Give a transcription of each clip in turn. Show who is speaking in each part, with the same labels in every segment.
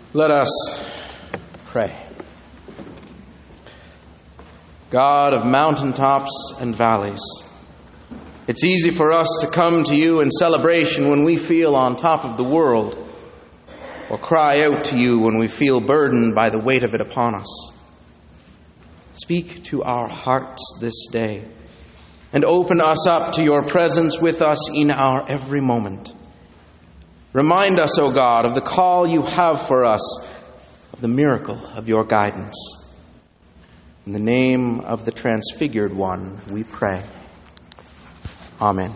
Speaker 1: Let us pray. God of mountaintops and valleys, it's easy for us to come to you in celebration when we feel on top of the world, or cry out to you when we feel burdened by the weight of it upon us. Speak to our hearts this day, and open us up to your presence with us in our every moment. Remind us, O God, of the call you have for us, of the miracle of your guidance. In the name of the Transfigured One, we pray. Amen.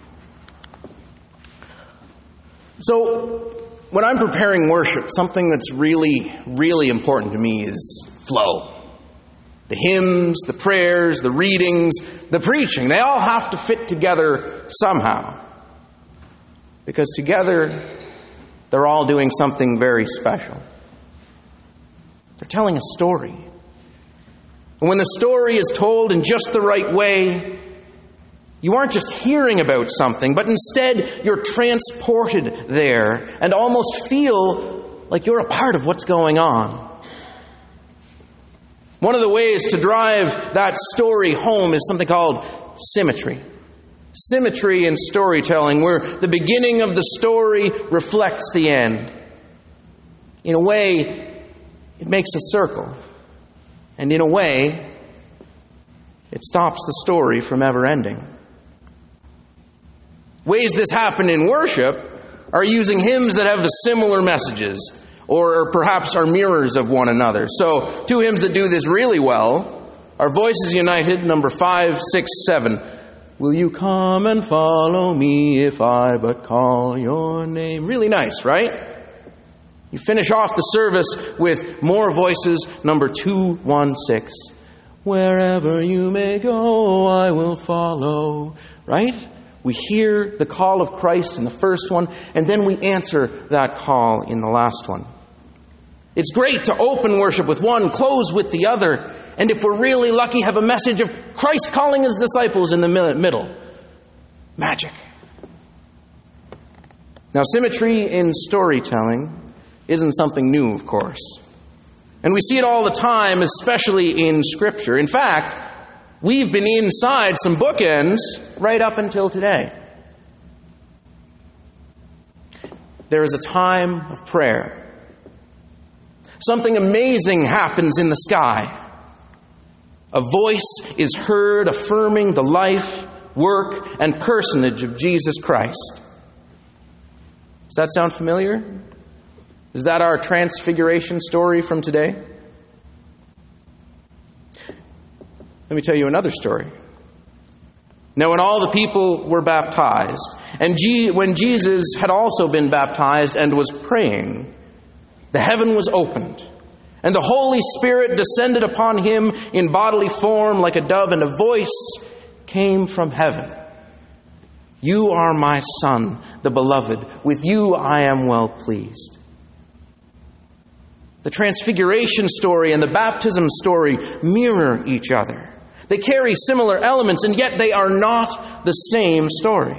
Speaker 1: So, when I'm preparing worship, something that's really, really important to me is flow. The hymns, the prayers, the readings, the preaching, they all have to fit together somehow. Because together, they're all doing something very special. They're telling a story. And when the story is told in just the right way, you aren't just hearing about something, but instead you're transported there and almost feel like you're a part of what's going on. One of the ways to drive that story home is something called symmetry. Symmetry in storytelling, where the beginning of the story reflects the end. In a way, it makes a circle. And in a way, it stops the story from ever ending. Ways this happen in worship are using hymns that have similar messages, or perhaps are mirrors of one another. So, two hymns that do this really well are Voices United, number 5, 6, 7. Will you come and follow me if I but call your name? Really nice, right? You finish off the service with More Voices, number 216. Wherever you may go, I will follow. Right? We hear the call of Christ in the first one, and then we answer that call in the last one. It's great to open worship with one, close with the other, and if we're really lucky, have a message of Christ calling his disciples in the middle. Magic. Now, symmetry in storytelling isn't something new, of course. And we see it all the time, especially in Scripture. In fact, we've been inside some bookends right up until today. There is a time of prayer. Something amazing happens in the sky. A voice is heard affirming the life, work, and personage of Jesus Christ. Does that sound familiar? Is that our transfiguration story from today? Let me tell you another story. Now, when all the people were baptized, and when Jesus had also been baptized and was praying, the heaven was opened, and the Holy Spirit descended upon him in bodily form like a dove, and a voice came from heaven. You are my Son, the beloved. With you I am well pleased. The Transfiguration story and the baptism story mirror each other. They carry similar elements, and yet they are not the same story.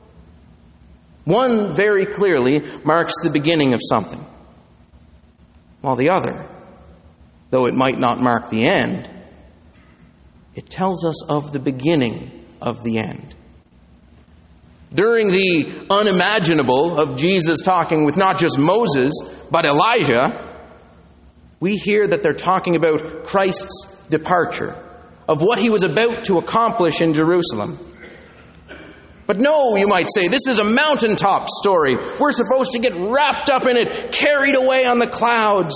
Speaker 1: One very clearly marks the beginning of something, while the other, though it might not mark the end, it tells us of the beginning of the end. During the unimaginable of Jesus talking with not just Moses, but Elijah, we hear that they're talking about Christ's departure, of what he was about to accomplish in Jerusalem. But no, you might say, this is a mountaintop story. We're supposed to get wrapped up in it, carried away on the clouds.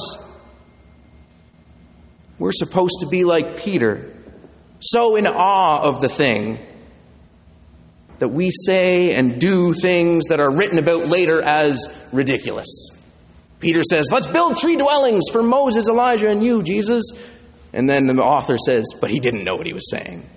Speaker 1: We're supposed to be like Peter, so in awe of the thing that we say and do things that are written about later as ridiculous. Peter says, let's build 3 dwellings for Moses, Elijah, and you, Jesus. And then the author says, but he didn't know what he was saying.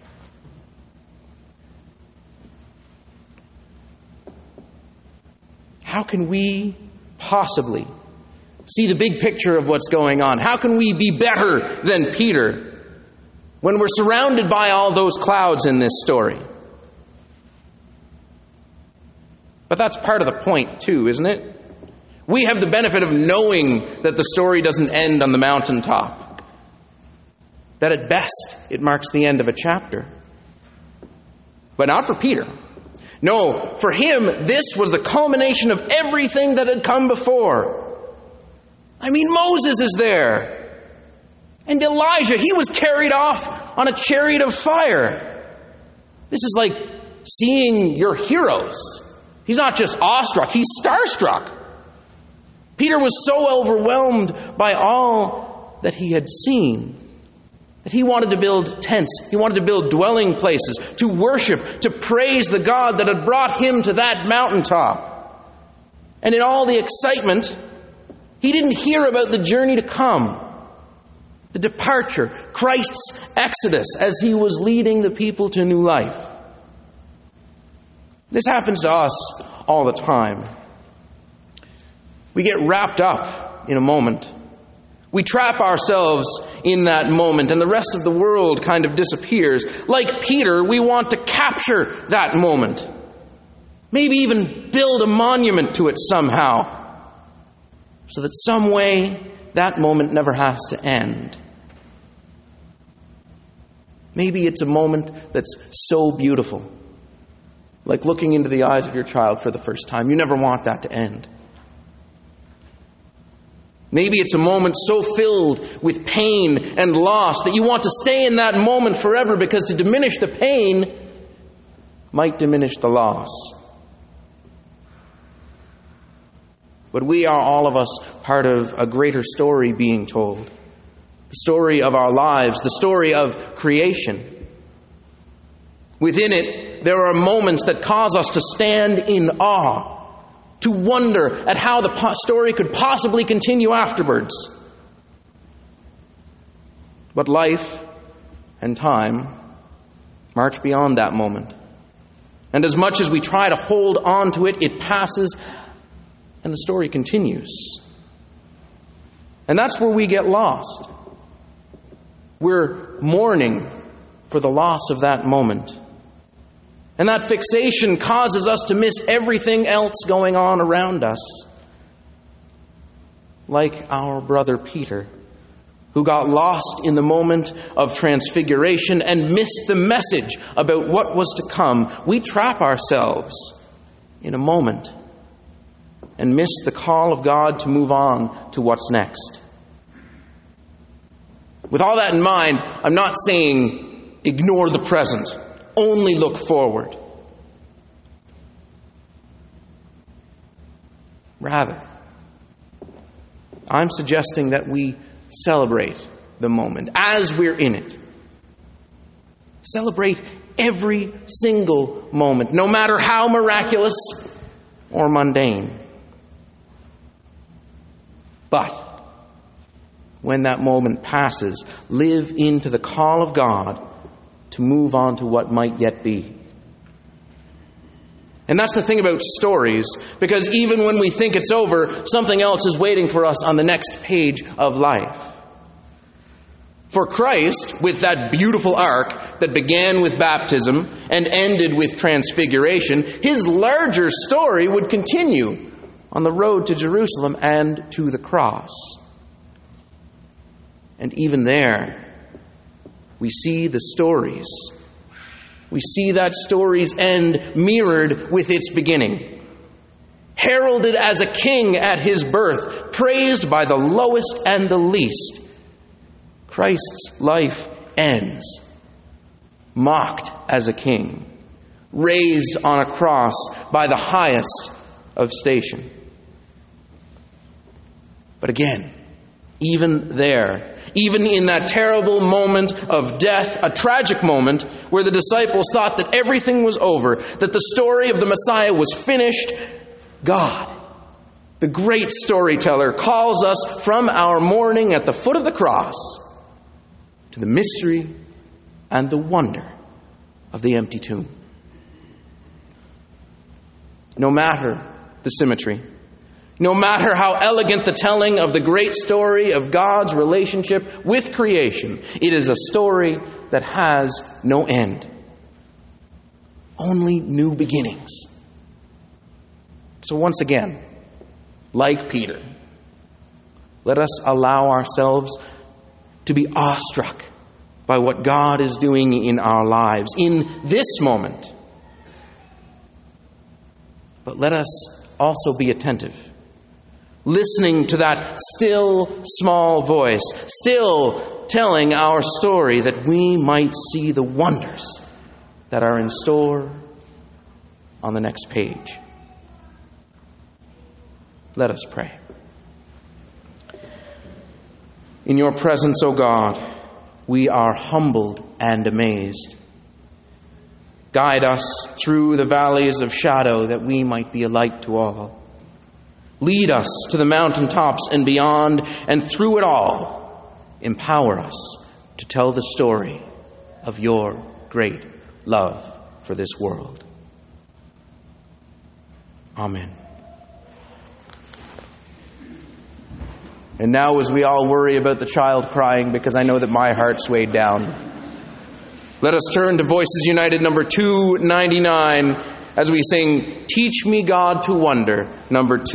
Speaker 1: How can we possibly see the big picture of what's going on? How can we be better than Peter when we're surrounded by all those clouds in this story? But that's part of the point too, isn't it? We have the benefit of knowing that the story doesn't end on the mountaintop. That at best, it marks the end of a chapter. But not for Peter. No, for him, this was the culmination of everything that had come before. I mean, Moses is there. And Elijah, he was carried off on a chariot of fire. This is like seeing your heroes. He's not just awestruck, he's starstruck. Peter was so overwhelmed by all that he had seen that he wanted to build tents. He wanted to build dwelling places, to worship, to praise the God that had brought him to that mountaintop. And in all the excitement, he didn't hear about the journey to come, the departure, Christ's exodus as he was leading the people to new life. This happens to us all the time. We get wrapped up in a moment. We trap ourselves in that moment, and the rest of the world kind of disappears. Like Peter, we want to capture that moment. Maybe even build a monument to it somehow, so that some way that moment never has to end. Maybe it's a moment that's so beautiful, like looking into the eyes of your child for the first time. You never want that to end. Maybe it's a moment so filled with pain and loss that you want to stay in that moment forever, because to diminish the pain might diminish the loss. But we are, all of us, part of a greater story being told. The story of our lives, the story of creation. Within it, there are moments that cause us to stand in awe, to wonder at how the story could possibly continue afterwards. But life and time march beyond that moment. And as much as we try to hold on to it, it passes and the story continues. And that's where we get lost. We're mourning for the loss of that moment. And that fixation causes us to miss everything else going on around us. Like our brother Peter, who got lost in the moment of transfiguration and missed the message about what was to come. We trap ourselves in a moment and miss the call of God to move on to what's next. With all that in mind, I'm not saying ignore the present. Only look forward. Rather, I'm suggesting that we celebrate the moment as we're in it. Celebrate every single moment, no matter how miraculous or mundane. But when that moment passes, live into the call of God to move on to what might yet be. And that's the thing about stories, because even when we think it's over, something else is waiting for us on the next page of life. For Christ, with that beautiful arc that began with baptism and ended with transfiguration, his larger story would continue on the road to Jerusalem and to the cross. And even there, we see the stories. We see that story's end mirrored with its beginning. Heralded as a king at his birth, praised by the lowest and the least, Christ's life ends, mocked as a king, raised on a cross by the highest of station. But again, even there, even in that terrible moment of death, a tragic moment where the disciples thought that everything was over, that the story of the Messiah was finished, God, the great storyteller, calls us from our mourning at the foot of the cross to the mystery and the wonder of the empty tomb. No matter the symmetry, no matter how elegant the telling of the great story of God's relationship with creation, it is a story that has no end. Only new beginnings. So once again, like Peter, let us allow ourselves to be awestruck by what God is doing in our lives in this moment. But let us also be attentive, listening to that still small voice, still telling our story, that we might see the wonders that are in store on the next page. Let us pray. In your presence, O God, we are humbled and amazed. Guide us through the valleys of shadow, that we might be a light to all. Lead us to the mountaintops and beyond, and through it all, empower us to tell the story of your great love for this world. Amen. And now, as we all worry about the child crying, because I know that my heart's weighed down, let us turn to Voices United number 299 as we sing, Teach Me, God, to Wonder, number 2.